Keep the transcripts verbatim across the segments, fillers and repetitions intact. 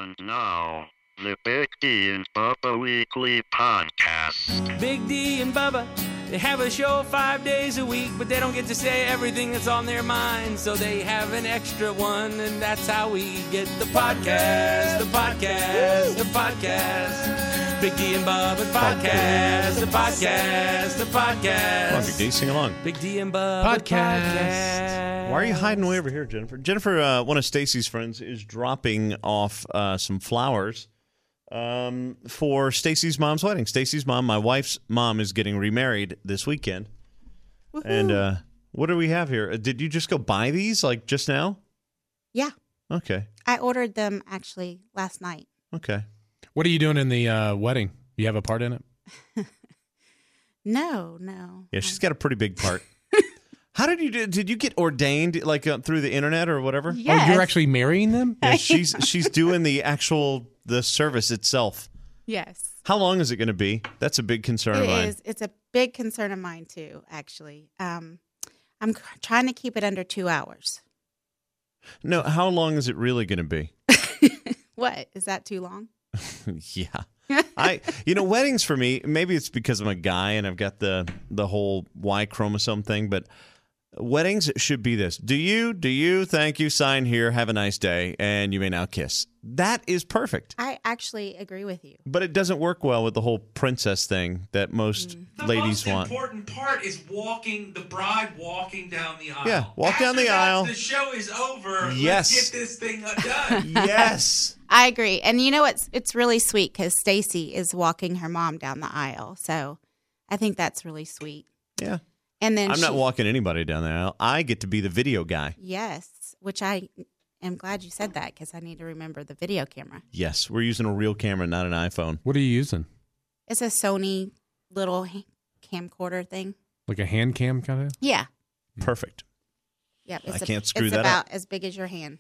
And now, the Big D and Bubba Weekly Podcast. Big D and Bubba, they have a show five days a week, but they don't get to say everything that's on their mind, so they have an extra one, and that's how we get the podcast, the podcast, the podcast. Big D and Bubba podcast, the podcast, the podcast. Come on, Big D, sing along. Big D and Bubba podcast. podcast. Why are you hiding way over here, Jennifer? Jennifer, uh, one of Stacy's friends, is dropping off uh, some flowers um, for Stacy's mom's wedding. Stacy's mom, my wife's mom, is getting remarried this weekend. Woo-hoo. And uh, what do we have here? Uh, did you just go buy these, like, just now? Yeah. Okay. I ordered them, actually, last night. Okay. What are you doing in the uh, wedding? You have a part in it? No, no. Yeah, she's got a pretty big part. How did you do? Did you get ordained like uh, through the internet or whatever? Yes. Oh, you're actually marrying them? Yeah, she's she's doing the actual the service itself. Yes. How long is it going to be? That's a big concern It of mine. is. It's a big concern of mine, too, actually. Um, I'm c- trying to keep it under two hours. No, how long is it really going to be? What? Is that too long? Yeah. I you know, weddings for me, maybe it's because I'm a guy and I've got the the whole Y chromosome thing, but weddings should be this. Do you, do you, thank you, sign here, have a nice day, and you may now kiss. That is perfect. I actually agree with you. But it doesn't work well with the whole princess thing that most Mm. ladies The want. most important part is walking, the bride walking down the aisle. Yeah, walk After down the that, aisle. The show is over. Yes. Let's get this thing done. Yes. I agree. And you know what's it's really sweet because Stacy is walking her mom down the aisle. So I think that's really sweet. Yeah. And then I'm she, not walking anybody down the aisle. I get to be the video guy. Yes, which I am glad you said that because I need to remember the video camera. Yes, we're using a real camera, not an iPhone. What are you using? It's a Sony little ha- camcorder thing. Like a hand cam kind of? Yeah. Perfect. Yep. I It's can't a, screw it's that about up. as big as your hand.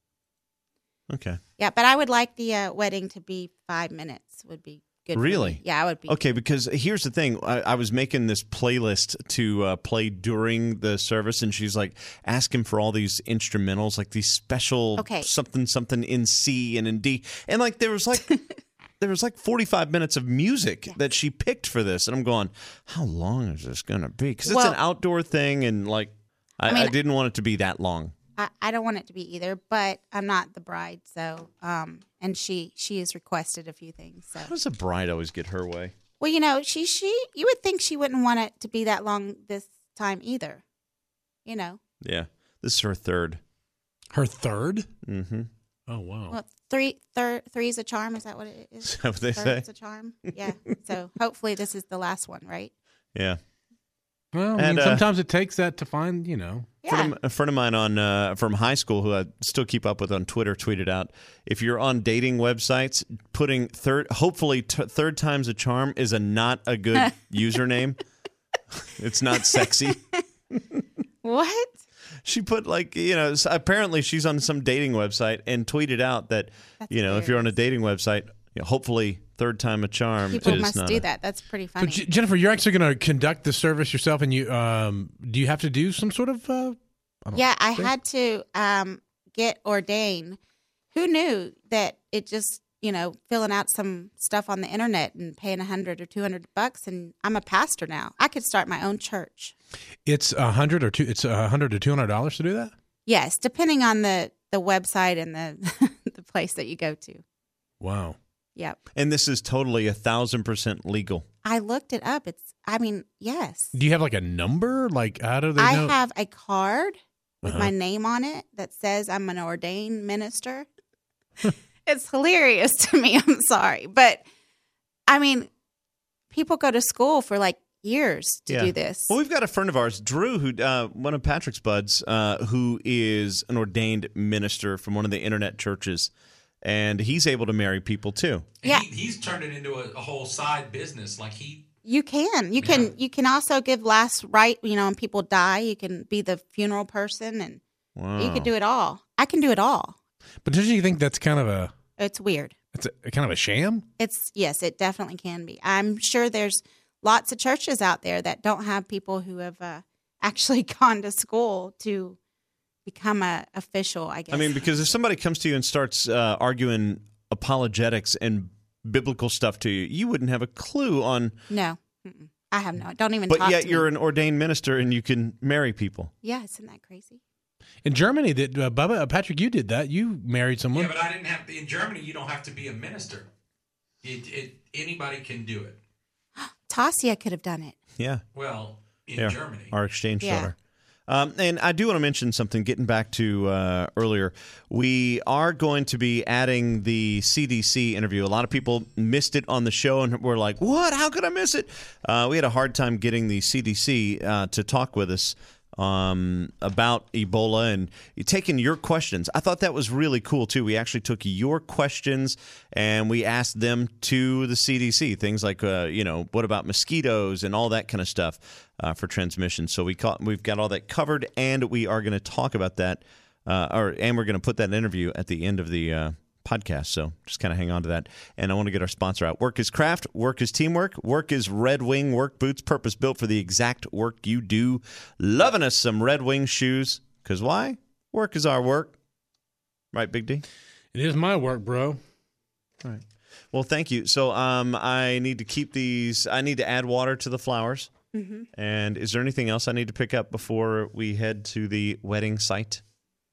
Okay. Yeah, but I would like the uh, wedding to be five minutes. Would be good. for Really? me. Yeah, I would be. Okay, because here's the thing. I, I was making this playlist to uh, play during the service, and she's like asking for all these instrumentals, like these special Okay. something, something in C and in D. And like there was like there was like forty-five minutes of music Yes. that she picked for this. And I'm going, how long is this going to be? Because it's Well- an outdoor thing, and like I, I mean- I didn't want it to be that long. I, I don't want it to be either, but I'm not the bride, so um, and she she has requested a few things. So How does a bride always get her way? well, you know, she she you would think she wouldn't want it to be that long this time either. You know, Yeah. This is her third. Her third? Mm-hmm. Oh, wow. well, three thir- three is a charm. Is that what it is? Is that what they say? Third's a charm. Yeah. So hopefully this is the last one, right? Yeah. Well, I And, mean, uh, sometimes it takes that to find, you know. Yeah. Friend of, a friend of mine on uh, from high school who I still keep up with on Twitter tweeted out, if you're on dating websites, putting third, hopefully t- third time's a charm is a not a good username. It's not sexy. What? She put like, you know, s- apparently she's on some dating website and tweeted out that, That's you know, if you're on a hilarious. dating website, you know, hopefully third time a charm People is must not do a- that. That's pretty So, funny. J- Jennifer, you're actually going to conduct the service yourself, and you um, do you have to do some sort of? Uh, I don't Yeah, I think- had to um, get ordained. Who knew that it just, you know, filling out some stuff on the internet and paying a hundred or two hundred bucks, and I'm a pastor now. I could start my own church. It's a hundred or two. It's a hundred or two hundred dollars to do that. Yes, depending on the the website and the the place that you go to. Wow. Yep, And this is totally a thousand percent legal. I looked it up. It's, I mean, yes. Do you have like a number? Like how do they I know? have a card with Uh-huh. my name on it that says I'm an ordained minister. It's hilarious to me. I'm sorry. But I mean, people go to school for like years to Yeah. do this. Well, we've got a friend of ours, Drew, who uh, one of Patrick's buds, uh, who is an ordained minister from one of the internet churches, and he's able to marry people too. And Yeah. he, he's turned it into a, a whole side business. Like he, You can. You can Yeah. you can also give last right, you know, when people die, you can be the funeral person and Wow. you can do it all. I can do it all. But don't you think that's kind of a It's weird. it's a, kind of a sham? It's yes, it definitely can be. I'm sure there's lots of churches out there that don't have people who have uh, actually gone to school to become a official, I guess. I mean, because if somebody comes to you and starts uh, arguing apologetics and biblical stuff to you, you wouldn't have a clue on. No, Mm-mm. I have no. Don't even. But talk yet to you're me. an ordained minister and you can marry people. Yeah, isn't that crazy? In Germany, that uh, Bubba, uh, Patrick, you did that. You married someone. Yeah, but I didn't have to. In Germany, you don't have to be a minister. It, it, anybody can do it. Tasia could have done it. Yeah. Well, in Yeah, Germany. our exchange Yeah. daughter. Um, and I do want to mention something, getting back to uh, earlier. We are going to be adding the C D C interview. A lot of people missed it on the show and were like, what? How could I miss it? Uh, we had a hard time getting the C D C uh, to talk with us um, about Ebola and taking your questions. I thought that was really cool, too. We actually took your questions and we asked them to the C D C. Things like, uh, you know, what about mosquitoes and all that kind of stuff uh, for transmission. So we caught, we've got all that covered, and we are going to talk about that, uh, or and we're going to put that interview at the end of the uh, podcast. So just kind of hang on to that. And I want to get our sponsor out. Work is craft. Work is teamwork. Work is Red Wing work boots, purpose built for the exact work you do. Loving us some Red Wing shoes. Because why? Work is our work. Right, Big D? It is my work, bro. All right. Well, thank you. So um, I need to keep these. I need to add water to the flowers. Mm-hmm. And is there anything else I need to pick up before we head to the wedding site?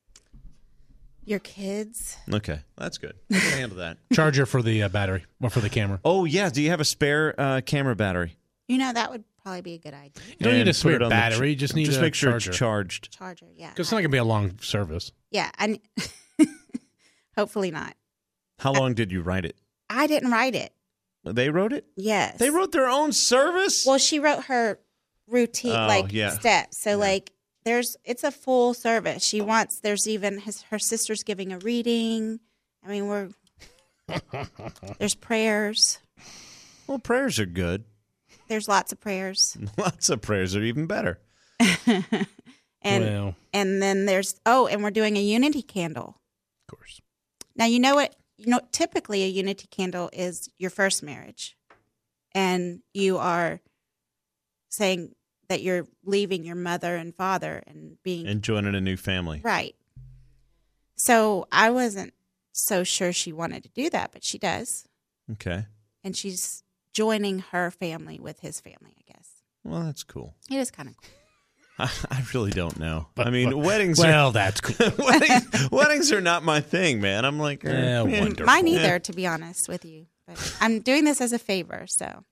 Your kids. Okay, that's good. I can handle that. Charger for the uh, battery or for the camera. Oh, yeah. Do you have a spare uh, camera battery? You know, that would probably be a good idea. You don't And need a put spare it on the battery. ch- you just need just a make sure charger. it's charged. Charger, yeah. Because it's not going to be a long service. Yeah, I, hopefully not. How long did you write it? I didn't write it. They wrote it? Yes. They wrote their own service? Well, she wrote her routine, Oh, like yeah. steps. So, Yeah. like, there's it's a full service. She wants. There's even his her sister's giving a reading. I mean, we're there's prayers. Well, prayers are good. There's lots of prayers, Lots of prayers are even better. and Well, and then there's oh, and we're doing a unity candle. of course. Now you know what you know. Typically, a unity candle is your first marriage, and you are saying that you're leaving your mother and father and being And joining a new family. right. So I wasn't so sure she wanted to do that, but she does, Okay. and she's joining her family with his family. I guess Well, that's cool. it is kind of cool. I, I really don't know. I mean, weddings Well, that's cool. are weddings, weddings are not my thing, man. I'm like, eh, Yeah, man. wonderful. Mine either, to be honest with you. But I'm doing this as a favor, so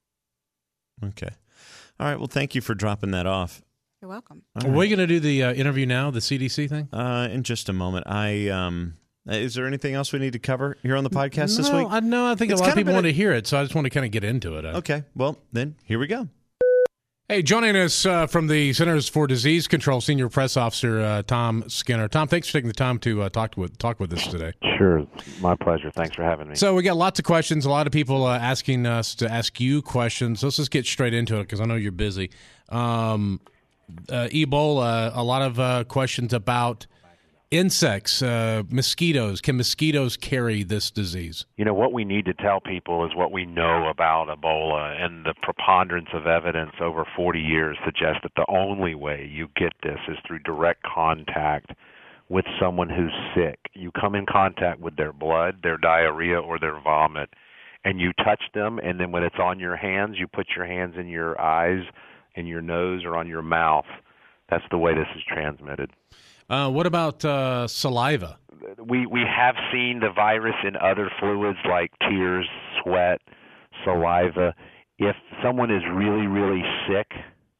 Okay. All right. Well, thank you for dropping that off. you're welcome. All Are we right. going to do the uh, interview now, the C D C thing? Uh, in just a moment. I um, is there anything else we need to cover here on the podcast this no, week? I know. I think It's a lot kind of of people been want a- to hear it, so I just want to kind of get into it. Uh, Okay. Well, then here we go. Hey, joining us uh, from the Centers for Disease Control, Senior Press Officer uh, Tom Skinner. Tom, thanks for taking the time to uh, talk with talk with us today. Sure. My pleasure. Thanks for having me. So we got lots of questions. A lot of people uh, asking us to ask you questions. Let's just get straight into it because I know you're busy. Um, uh, Ebola, a lot of uh, questions about insects, uh, mosquitoes. Can mosquitoes carry this disease? You know, what we need to tell people is what we know about Ebola, and the preponderance of evidence over forty years suggests that the only way you get this is through direct contact with someone who's sick. You come in contact with their blood, their diarrhea, or their vomit, and you touch them, and then when it's on your hands, you put your hands in your eyes, in your nose, or on your mouth. That's the way this is transmitted. Uh, what about uh, saliva? We we have seen the virus in other fluids like tears, sweat, saliva. If someone is really, really sick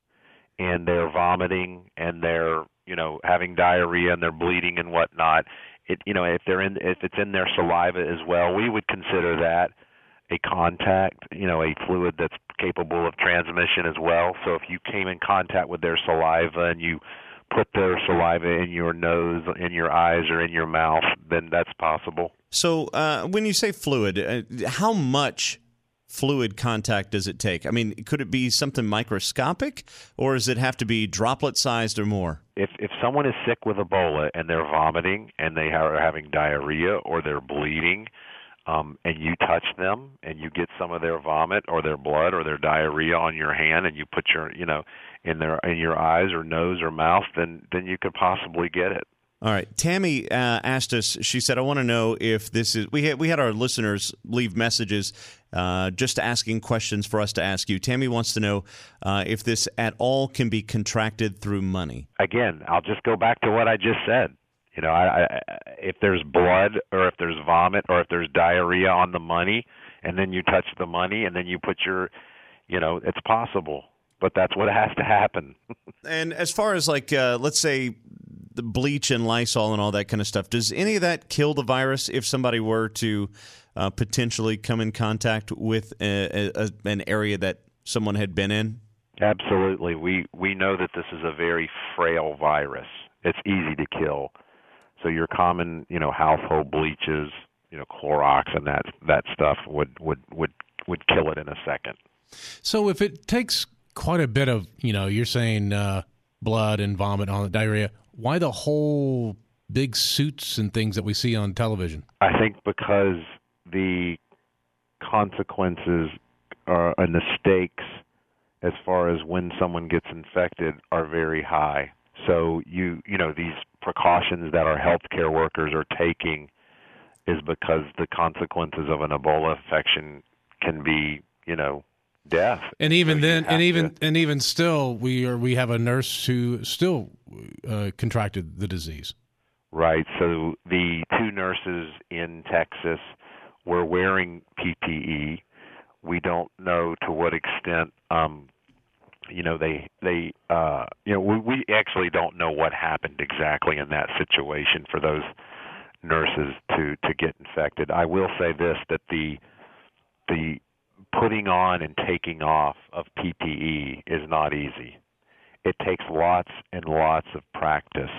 and they're vomiting and they're, you know, having diarrhea and they're bleeding and whatnot, it you know, if they're in if it's in their saliva as well, we would consider that a contact, you know, a fluid that's capable of transmission as well. So if you came in contact with their saliva and you put their saliva in your nose, in your eyes, or in your mouth, then that's possible. So uh, when you say fluid, uh, how much fluid contact does it take? I mean, could it be something microscopic, or does it have to be droplet-sized or more? If if someone is sick with Ebola and they're vomiting and they are having diarrhea or they're bleeding, um, and you touch them and you get some of their vomit or their blood or their diarrhea on your hand and you put your, you know, in their in your eyes or nose or mouth, then then you could possibly get it. All right. Tammy uh, asked us, she said, I want to know if this is, we had, we had our listeners leave messages uh, just asking questions for us to ask you. Tammy wants to know uh, if this at all can be contracted through money. Again, I'll just go back to what I just said. You know, I, I, if there's blood or if there's vomit or if there's diarrhea on the money and then you touch the money and then you put your, you know, it's possible. But that's what has to happen. And as far as like, uh, let's say, the bleach and Lysol and all that kind of stuff, does any of that kill the virus if somebody were to uh, potentially come in contact with a, a, an area that someone had been in? Absolutely. We we know that this is a very frail virus. It's easy to kill. So your common, you know, household bleaches, you know, Clorox and that that stuff would would would, would kill it in a second. So if it takes quite a bit of, you know, you're saying uh, blood and vomit on the diarrhea, why the whole big suits and things that we see on television? I think because the consequences are, and the stakes as far as when someone gets infected are very high. So you you know these precautions that our healthcare workers are taking is because the consequences of an Ebola infection can be, you know, death. And even so then, and even to, and even still, we are we have a nurse who still uh, contracted the disease. Right. So the two nurses in Texas were wearing P P E. We don't know to what extent, um, you know, they they uh, you know we, we actually don't know what happened exactly in that situation for those nurses to to get infected. I will say this, that the the putting on and taking off of P P E is not easy. It takes lots and lots of practice.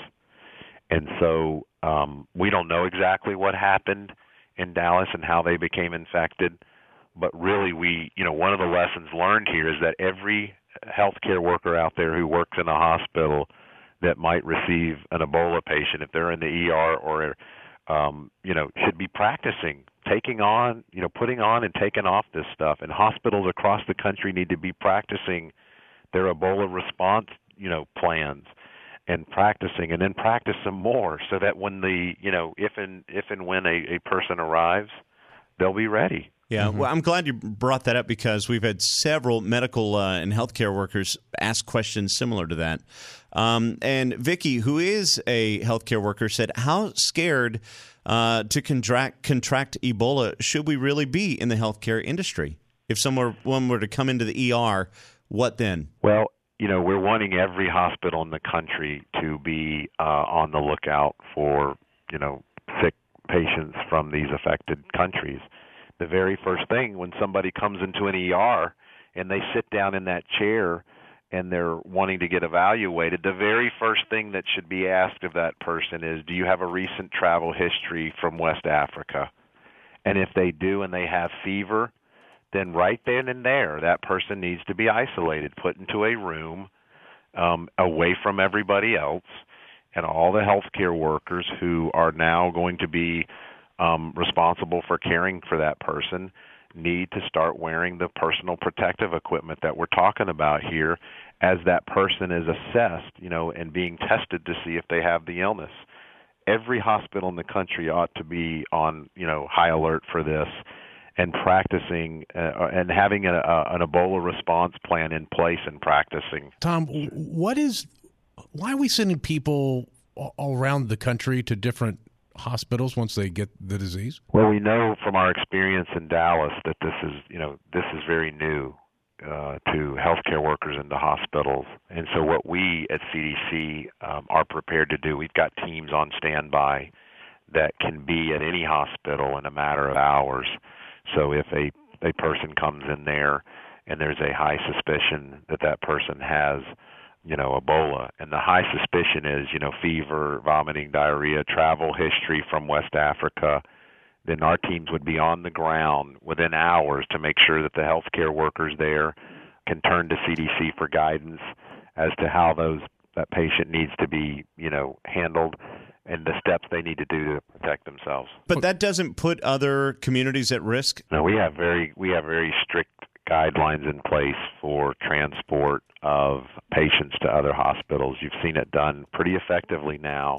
And so um, we don't know exactly what happened in Dallas and how they became infected. But really, we, you know, one of the lessons learned here is that every healthcare worker out there who works in a hospital that might receive an Ebola patient, if they're in the E R or, um, you know, should be practicing taking on, you know, putting on and taking off this stuff. And hospitals across the country need to be practicing their Ebola response, you know, plans and practicing and then practice some more so that when the, you know, if and if and when a, a person arrives, they'll be ready. Yeah, Mm-hmm. well, I'm glad you brought that up because we've had several medical uh, and healthcare workers ask questions similar to that. Um, and Vicky, who is a healthcare worker, said, how scared uh, to contract, contract Ebola should we really be in the healthcare industry? If someone were to come into the E R, what then? Well, you know, we're wanting every hospital in the country to be uh, on the lookout for, you know, sick patients from these affected countries. The very first thing when somebody comes into an E R and they sit down in that chair and they're wanting to get evaluated, the very first thing that should be asked of that person is, do you have a recent travel history from West Africa? And if they do and they have fever, then right then and there, that person needs to be isolated, put into a room um, away from everybody else, and all the healthcare workers who are now going to be Um, responsible for caring for that person need to start wearing the personal protective equipment that we're talking about here as that person is assessed, you know, and being tested to see if they have the illness. Every hospital in the country ought to be on, you know, high alert for this and practicing uh, and having a, a, an Ebola response plan in place and practicing. Tom, what is, why are we sending people all around the country to different hospitals once they get the disease? Well, we know from our experience in Dallas that this is, you know, this is very new uh, to healthcare workers in the hospitals. And so what we at C D C um, are prepared to do, we've got teams on standby that can be at any hospital in a matter of hours. So if a, a person comes in there and there's a high suspicion that that person has, you know, Ebola, and the high suspicion is, you know, fever, vomiting, diarrhea, travel history from West Africa, then our teams would be on the ground within hours to make sure that the healthcare workers there can turn to C D C for guidance as to how those that patient needs to be, you know, handled and the steps they need to do to protect themselves. But that doesn't put other communities at risk? No, we have very we have very strict guidelines in place for transport of patients to other hospitals. You've seen it done pretty effectively now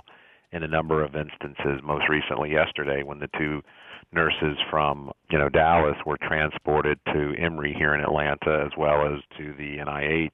in a number of instances, most recently yesterday when the two nurses from, you know, Dallas were transported to Emory here in Atlanta, as well as to the N I H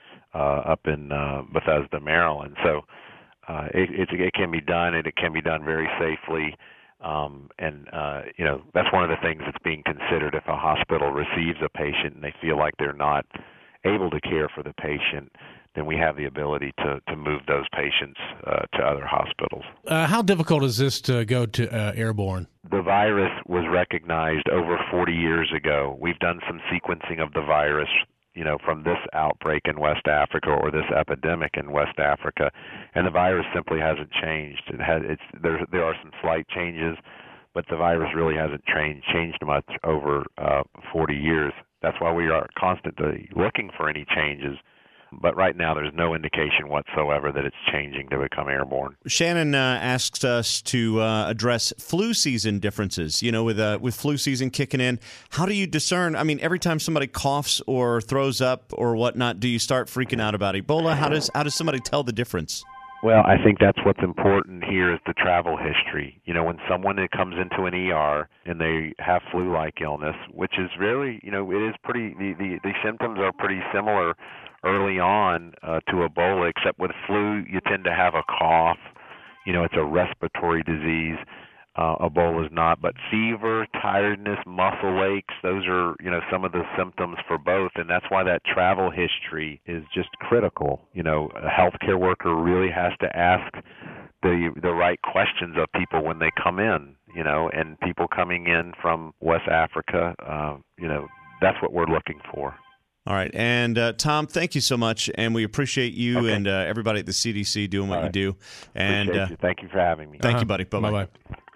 uh, up in uh, Bethesda, Maryland. So uh, it, it, it can be done, and it can be done very safely. Um, and, uh, you know, that's one of the things that's being considered if a hospital receives a patient and they feel like they're not able to care for the patient, then we have the ability to, to move those patients uh, to other hospitals. Uh, how difficult is this to go to uh, airborne? The virus was recognized over forty years ago. We've done some sequencing of the virus, you know, from this outbreak in West Africa or this epidemic in West Africa, and the virus simply hasn't changed. It has, it's, there, there are some slight changes, but the virus really hasn't changed, changed much over uh, forty years. That's why we are constantly looking for any changes. But right now, there's no indication whatsoever that it's changing to become airborne. Shannon uh, asked us to uh, address flu season differences. You know, with uh, with flu season kicking in, how do you discern? I mean, every time somebody coughs or throws up or whatnot, do you start freaking out about Ebola? How does how does somebody tell the difference? Well, I think that's what's important here is the travel history. You know, when someone comes into an E R and they have flu-like illness, which is really, you know, it is pretty, the, the, the symptoms are pretty similar early on uh, to Ebola, except with flu, you tend to have a cough. You know, it's a respiratory disease. Uh, Ebola is not, but fever, tiredness, muscle aches, those are, you know, some of the symptoms for both, and that's why that travel history is just critical. You know, a healthcare worker really has to ask the the right questions of people when they come in, you know, and people coming in from West Africa, uh, you know, that's what we're looking for. All right. And, uh, Tom, thank you so much, and we appreciate you okay. and uh, everybody at the C D C doing what All right. you do. And uh, you. Thank you for having me. Thank uh-huh. you, buddy. Bye-bye. Bye-bye.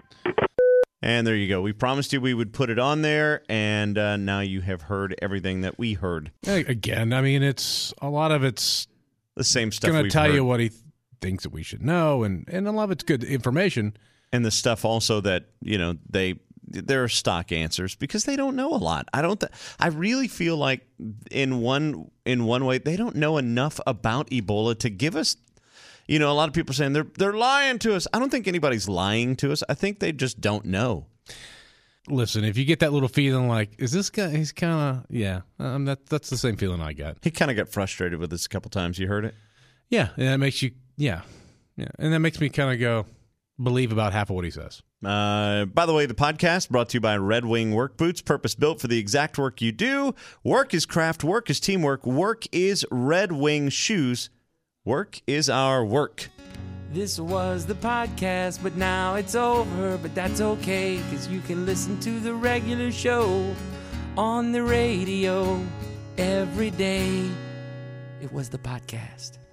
And there you go. We promised you we would put it on there, and uh, now you have heard everything that we heard. Again, I mean, it's a lot of it's the same stuff. Going to tell heard. you what he th- thinks that we should know, and, and a lot of it's good information. And the stuff also that, you know, they there are stock answers because they don't know a lot. I don't. Th- I really feel like in one in one way they don't know enough about Ebola to give us. You know, a lot of people are saying they're they're lying to us. I don't think anybody's lying to us. I think they just don't know. Listen, if you get that little feeling like, is this guy, he's kind of, yeah, um, that, that's the same feeling I got. He kind of got frustrated with us a couple times. You heard it? Yeah, and that makes you, yeah, yeah. And that makes me kind of go, believe about half of what he says. Uh, by the way, the podcast brought to you by Red Wing Work Boots, purpose-built for the exact work you do. Work is craft, work is teamwork, work is Red Wing shoes. Work is our work. This was the podcast, but now it's over. But that's okay, because you can listen to the regular show on the radio every day. It was the podcast.